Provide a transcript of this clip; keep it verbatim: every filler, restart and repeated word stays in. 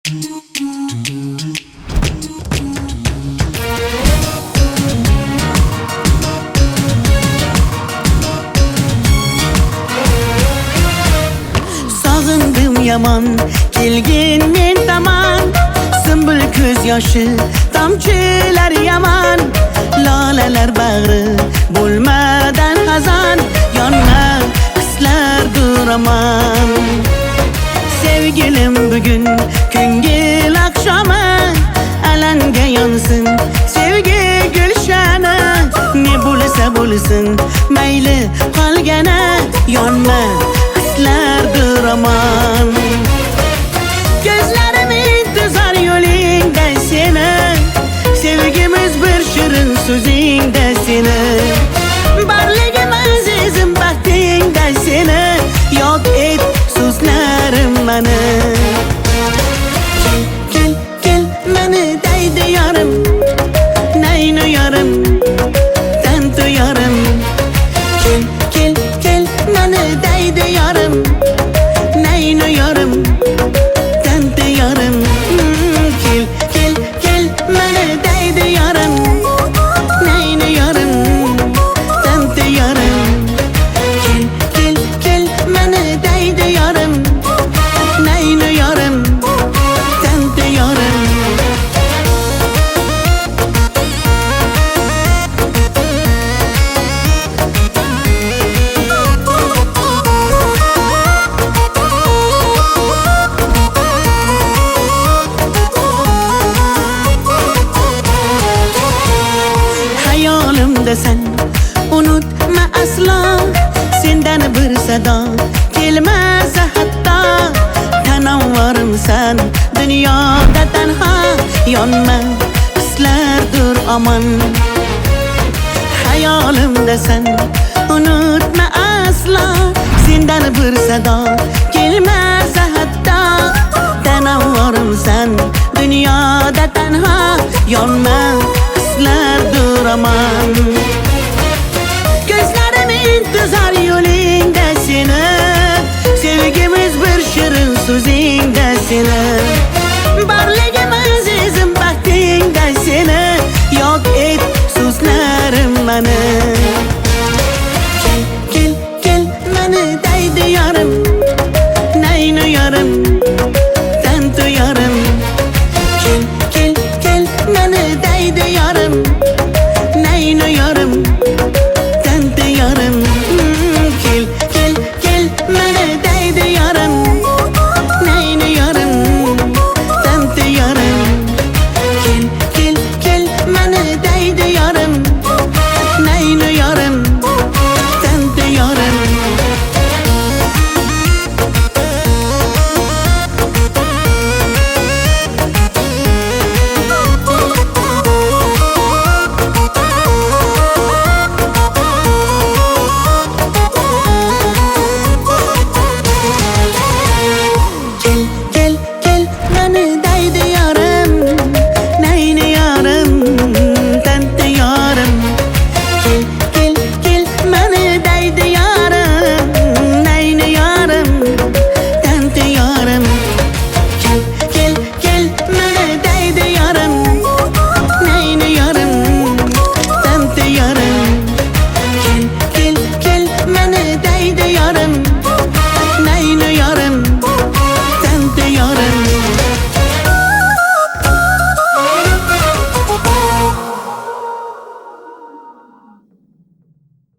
Sağındım yaman kelgin men tamam, sümbül ko'z yoshi tomchilar yaman, lolalar bag'ri bo'lmadan xazon, yonma hislar duraman. Sevgilim bugün ko'ngil oqshomi, alanga yonsin sevgi gulshani, ne bo'lsa bo'lsin mayli qolgani, yonma hislar duraman. Gözlerim intizar yo'lingda seni, sevgimiz bir shirin so'zingda seni, barligim azizim baxtingda seni, yok et so'zlarim mani. Kel kel mani deydi yarim, naynu yarim tantu yarim. Kel kel kel mani deydi yarim, naynu yarim tantu yarim. Kel kel kel mani deydi yarim, naynu yarim tantu yarim. Kel kel kel mani deydi yarim, naynu yarim tantu yarim. Hayolimda sen unutma aslo, sendan bir sado kelmasa hatto, tanavvarimsan dunyoda tanho, yonma hislardir aman. Hayolimda sen unutma aslo, sendan bir sado kelmasa hatto, tanavvarimsan dunyoda tanho, yonma hislardir aman. Gözlerim intizar yo'lingda seni, sevgimiz bir shirin so'zingda seni, barligim azizim baxtingda seni, yok et so'zlarim mani. Kel kel kel mani deydi yarim, naynu yarim tantu yarim. Kel kel kel mani deydi yarim, naynu yarim tantu yarim. Kel kel kel mani deydi yarim, naynu yarim tantu yarim. Kel kel kel mani deydi yarim, naynu yarim tantu yarim. Kel kel kel mani